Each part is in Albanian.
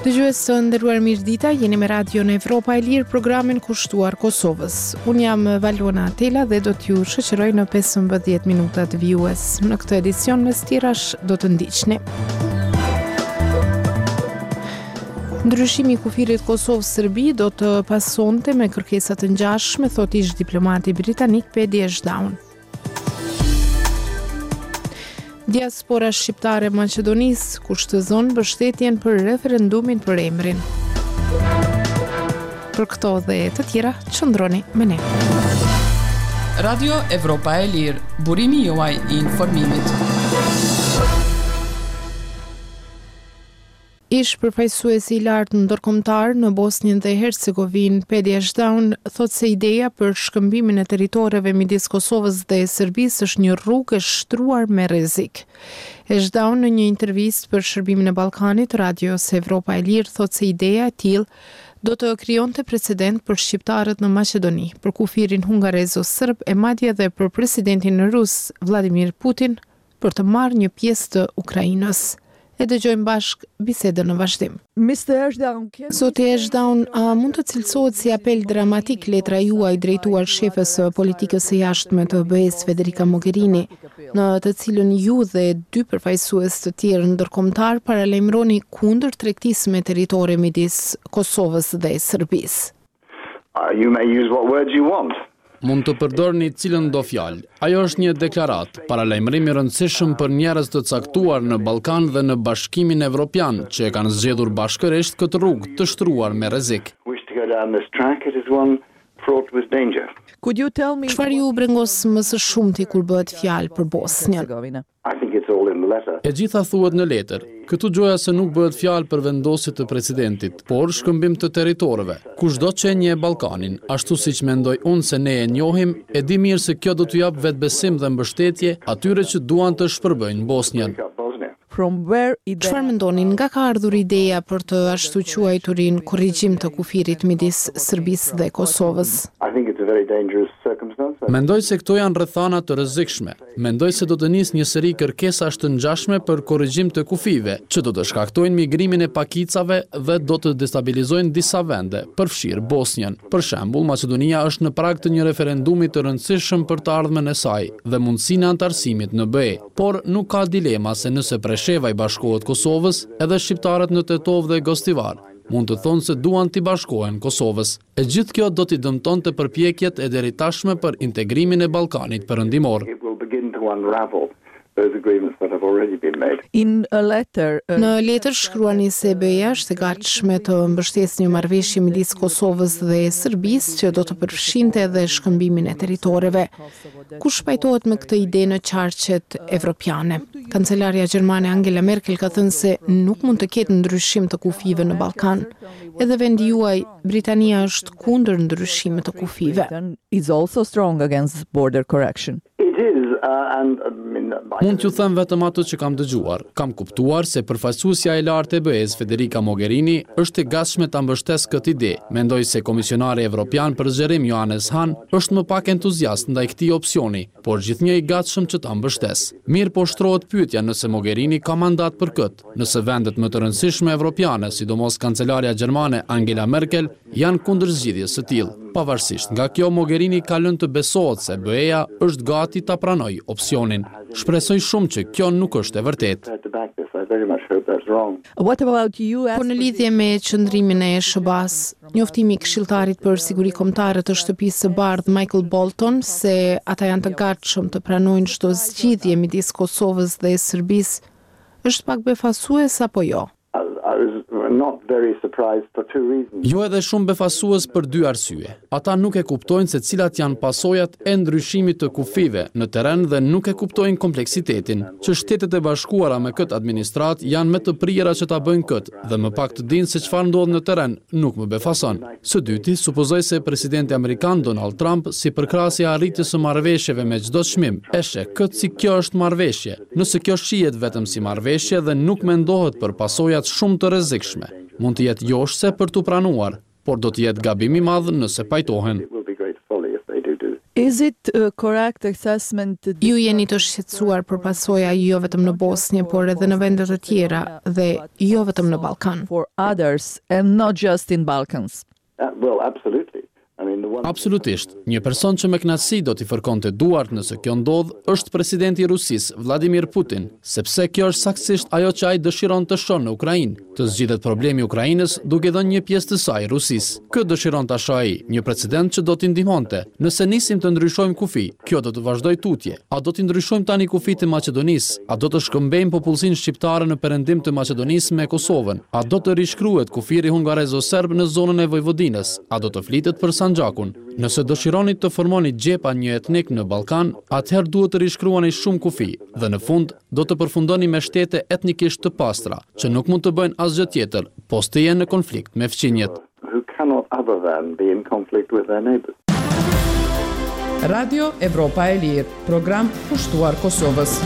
Dëgjues të nderuar mirëdita, jeni me Radio në Evropa e Lirë, programin kushtuar Kosovës. Unë jam Valona Atela dhe do t'ju shoqëroj në 15 minutat vijues. Në këtë edicion mes tjerash do të ndiqni. Ndryshimi i kufirit Kosovë-Serbi do të pasonte me kërkesat të ngjashme, thot ish diplomati britanik Pedi Eshdaun. Diaspora shqiptare e Maqedonisë kushtozon mbështetjen për referendumin për emrin. Për këto dhe të tjera, qëndroni me ne. Radio Evropa e Lirë, burimi juaj i informimit. Ish përfaqësuesi i lartë ndërkombëtar në Bosnjën dhe Hercegovinë, Pedi Eshdaun, thot se ideja për shkëmbimin e territoreve midis Kosovës dhe Serbisë është një rrugë e shtruar me rrezik. Eshdaun në një intervistë për Shërbimin e Ballkanit, Radios Evropa e Lirë, thot se ideja e tillë do të krijonte precedent për shqiptarët në Maqedoni, për kufirin hungarezo-serb e madje edhe për presidentin rus Vladimir Putin për të marrë një pjesë të Ukrainës. E dëgjojmë bashk bisedën në vazhdim. Zoti Eshdaun, a mund të cilësohet si apel dramatik letra juaj drejtuar shefës së politikës së jashtme të BE-s Federica Mogherini, në të cilën ju dhe dy përfaqësues të tjerë ndërkombëtar paralajmëroni kundër tregtisë me territore midis Kosovës dhe Serbisë? You may use what words you want. Mund të përdorni cilën do fjalë. Ajo është një deklarat, paralajmërim i rëndësishëm për njerëz të caktuar në Ballkan dhe në Bashkimin Evropian, që e kanë zgjedhur bashkërisht këtë rrugë të shtruar me rrezik. Çfarë ju brengos më së shumti kur bëhet fjalë për Bosnjën? E gjitha thuhet në letër. Këtu gjoja se nuk bëhet fjalë për vendosje të presidentit, por shkëmbim të territoreve. Kushdo që e njeh Ballkanin, ashtu siç mendoj unë se ne e njohim, e di mirë se kjo do t'u jap vetbesim dhe mbështetje atyre që duan të shpërbëjnë Bosnjën. Çfarë mendonin, nga ka ardhur ideja për të ashtu quajturin korrigjim të kufirit midis Serbisë dhe Kosovës? Mendoj se këto janë rrethana të rrezikshme. Mendoj se do të nisë një seri kërkesash të ngjashme për korrigjim të kufive, që do të shkaktojnë migrimin e pakicave dhe do të destabilizojnë disa vende, përfshirë Bosnjën. Për shembull, Maqedonia është në prag të një referendumi të rëndësishëm për të ardhmen e saj dhe mundësinë e antarësimit në BE, por nuk ka dilema se nëse Presheva i bashkohet Kosovës, edhe shqiptarët në Tetov dhe Gostivar mund të thonë se duan t'i bashkohen Kosovës. E gjithë kjo do t'i dëmtonte përpjekjet e deritashme për integrimin e Ballkanit Perëndimor. Në letër shkruani se BE-ja është e gatshme të mbështesë një marrëveshje midis Kosovës dhe Serbisë që do të përfshinte edhe shkëmbimin e territoreve. Kush pajtohet me këtë ide në qarqet evropiane? Kancelarja gjermane Angela Merkel ka thënë se nuk mund të ketë ndryshim të kufive në Ballkan. Edhe vendi juaj, Britania, është kundër ndryshimit të kufive. Mund t'ju them vetëm ato që kam dëgjuar. Kam kuptuar se përfaqësuesja e lartë e BE-s Federica Mogherini është e gatshme ta mbështesë këtë ide. Mendoj se komisionari evropian për zgjerim Johannes Hahn është më pak entuziast ndaj këtij opsioni, por gjithnjë i gatshëm që ta mbështesë. Mirë, po shtrohet pyetja nëse Mogherini ka mandat për këtë, nëse vendet më të rëndësishme evropiane, sidomos kancelarja gjermane Angela Merkel, janë kundër zgjidhjes së tillë. Pavarësisht nga kjo, Mogherini ka lënë të besohet se BE-ja është gati ta pranojë opsionin. Shpresoj shumë që kjo nuk është e vërtetë. Po në lidhje me qëndrimin e SBA-s, njoftimi i këshilltarit për siguri kombëtare të shtëpisë së bardhë Michael Bolton se ata janë të gatshëm të pranojnë çdo zgjidhje midis Kosovës dhe Serbisë, është pak befasues apo jo? Jo edhe shumë befasues për dy arsye. Ata nuk e kuptojnë se cilat janë pasojat e ndryshimit të kufive në terren dhe nuk e kuptojnë kompleksitetin, që Shtetet e Bashkuara me këtë administrat janë me të prijera që ta bëjnë këtë dhe më pak të dinë se çfarë ndodh në terren nuk më befason. Së dyti, supozoj se presidenti amerikan Donald Trump, si përkrahasje e arritjes së marrëveshjeve me çdo çmim, e sheh këtë si kjo është marrëveshje. Nëse kjo shihet vetëm si marrëveshje dhe nuk mendohet për pasojat shumë të rrezikshme, mund të jetë joshse për t'u pranuar, por do të jetë gabim i madh nëse pajtohen. Is it a correct assessment that Ju jeni të shqetësuar për pasoja jo vetëm në Bosnjë, por edhe në vende të tjera dhe jo vetëm në Ballkan. for others and not just in Balkans? Well, absolutely. I mean, the one... Absolutisht. Një person që me kënaqësi do t'i fërkonte duart nëse kjo ndodh është presidenti i Rusisë, Vladimir Putin, sepse kjo është saktësisht ajo që ai dëshiron të shohë në Ukrainë, të zgjidhet problemi i Ukrainës duke dhënë një pjesë të saj Rusisë. Kë dëshiron ta shohë ai, një precedent që do t'i ndihmonte. Nëse nisim të ndryshojmë kufi, kjo do të vazhdojë tutje. A do t'i ndryshojmë tani kufit e Maqedonisë? A do të shkëmbejmë popullsinë shqiptare në perëndim të Maqedonisë me Kosovën? A do të rishkruhet kufiri hungarezo-serb në zonën e Vojvodinës? A do të flitet për Sanxhakun? Nëse dëshironi të formoni gjepa një etnik në Ballkan, atëherë duhet të rishkruani shumë kufi dhe në fund do të përfundoni me shtete etnikisht të pastra, që nuk mund të bëjnë asgjë tjetër, pos të jenë në konflikt me fqinjet. Who cannot other than be in conflict with their neighbors. Radio Evropa e Lirë, program pushtuar Kosovës.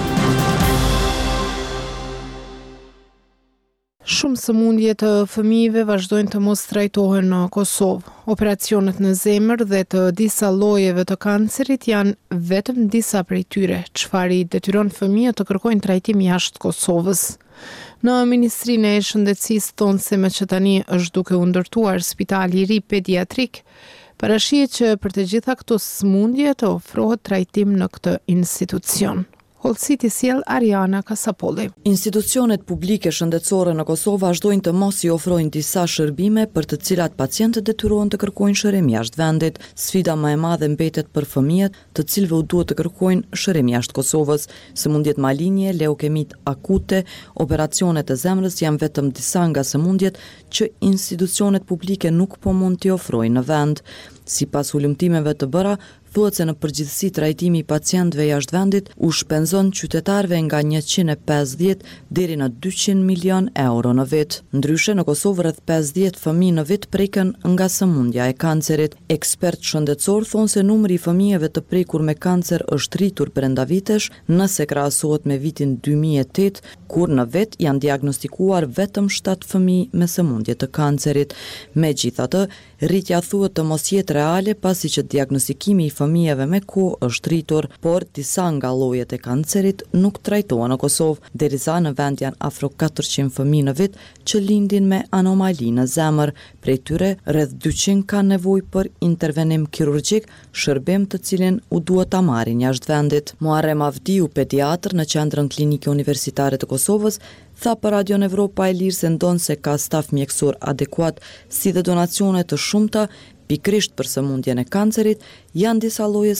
Shumë sëmundje të fëmijëve vazhdojnë të mos trajtohen në Kosovë. Operacionet në zemër dhe të disa llojeve të kancerit janë vetëm disa prej tyre, çfarë i detyron fëmijët të kërkojnë trajtim jashtë Kosovës. Në Ministrinë e Shëndetësisë thonë se me që tani është duke u ndërtuar spitali i ri pediatrik, parashihet që për të gjitha këto sëmundje të ofrohet trajtim në këtë institucion. Hollësit i sjell Ariana Kasapolli. Institucionet publike shëndetësore në Kosovë vazhdojnë të mos i ofrojnë disa shërbime për të cilat pacientët detyrohen të kërkojnë shërim jashtë vendit. Sfida më e madhe mbetet për fëmijët, të cilëve u duhet të kërkojnë shërim jashtë Kosovës. Sëmundjet malinje, leukemit akute, operacionet e zemrës janë vetëm disa nga sëmundjet që institucionet publike nuk po mund t'i ofrojnë në vend. Sipas ulëmtimeve të bëra, thuhet se në përgjithësi trajtimi i pacientëve jashtë vendit u shpenzon qytetarëve nga 150 deri në 200 milion euro në vit. Ndryshe në Kosovë rreth 50 fëmijë në vit preken nga sëmundja e kancerit. Ekspertë shëndetësor thonë se numri i fëmijëve të prekur me kancer është rritur brenda vitesh nëse krahasohet me vitin 2008, kur në vet janë diagnostikuar vetëm 7 fëmijë me sëmundje të kancerit. Megjithatë, rritja thuhet të mos jetë reale pasi që diagnostikimi i fëmijëve me kohë është rritur, por disa nga llojet e kancerit nuk trajtohen në Kosovë, derisa në vend janë afro 400 fëmijë në vit që lindin me anomali në zemër. Prej tyre, rreth 200 kanë nevojë për intervenim kirurgjik, shërbim të cilin u duhet ta marrin jashtë vendit. Muharrem Avdiu, pediatër në Qendrën Klinike Universitare të Kosovës, tha për Radio Evropa e Lirë se ndonë se ka staf mjekësor adekuat si dhe donacione të shumta, pikrisht për sëmundjen e kancerit, janë disa lloje